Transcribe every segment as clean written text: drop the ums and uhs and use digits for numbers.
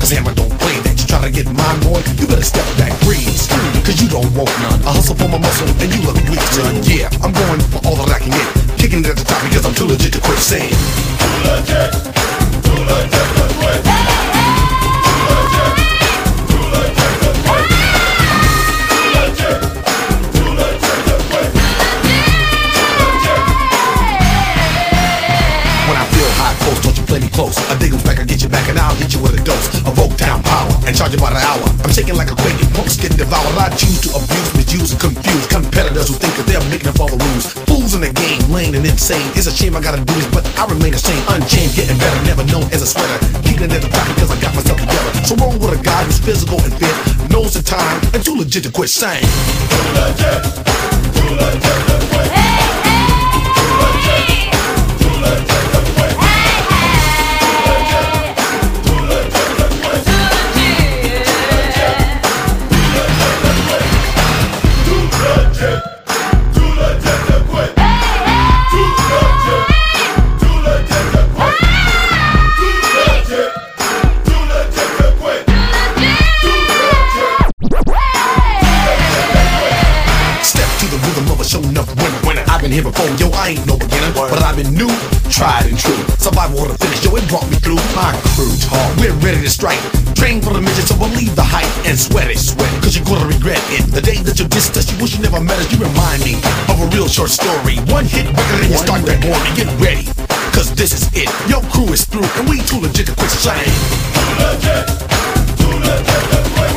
Cause hammer don't play that. You try to get mine, boy, you better step back, breeze. Cause you don't want none. I hustle for my muscle and you look weak, son. Yeah, I'm going for all that I can get. Kicking it at the top because I'm too legit to quit saying. Too legit to quit. Close. I dig 'em back, I get you back, and I'll hit you with a dose of Oaktown power and charge you by the hour. I'm shaking like a quake, punks getting devoured. I choose to abuse, misuse, and confuse competitors who think that they're making up all the rules. Fools in the game, lame and insane. It's a shame I gotta do this, but I remain the same, unchained, getting better, never known as a sweater. Keeping it at the top because I got myself together. So wrong with a guy who's physical and fit, knows the time, and too legit to quit saying. Too legit to quit. I've been here before, yo, I ain't no beginner, but I've been new, tried and true. Survival to finish, yo, it brought me through. My crew talk, we're ready to strike. Train for the mission, so we'll leave the hype and sweat it, cause you're gonna regret it. The day that you dissed us, you wish you never met us. You remind me of a real short story. One hit record and you start that boring. Get ready, cause this is it. Your crew is through, and we too legit to quit saying. Too legit to quit.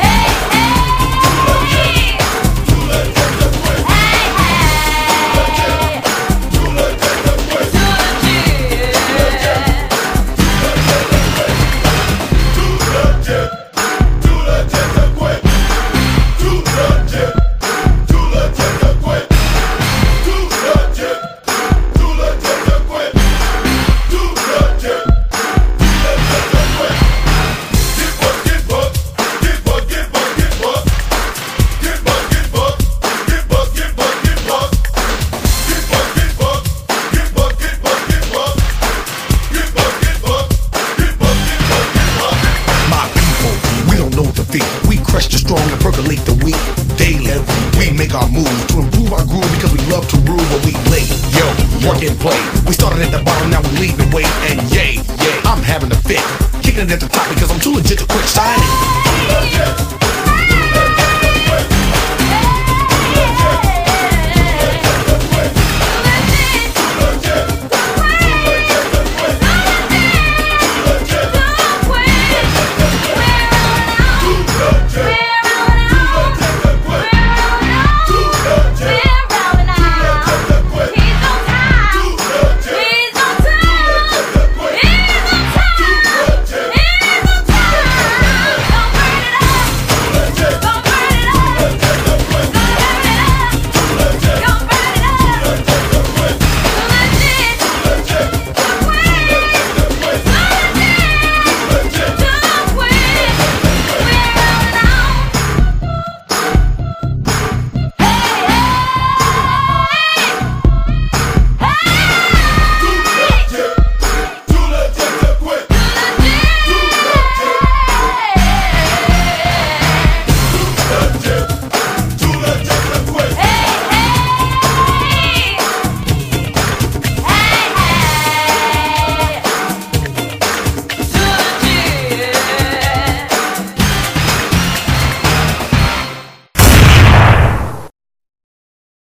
We crush the strong and percolate the weak daily. We make our moves to improve our groove because we love to rule what we lay. Yo, work and play. We started at the bottom, now we lead the way. And yay, I'm having a fit. Kicking it at the top because I'm too legit to quit signing.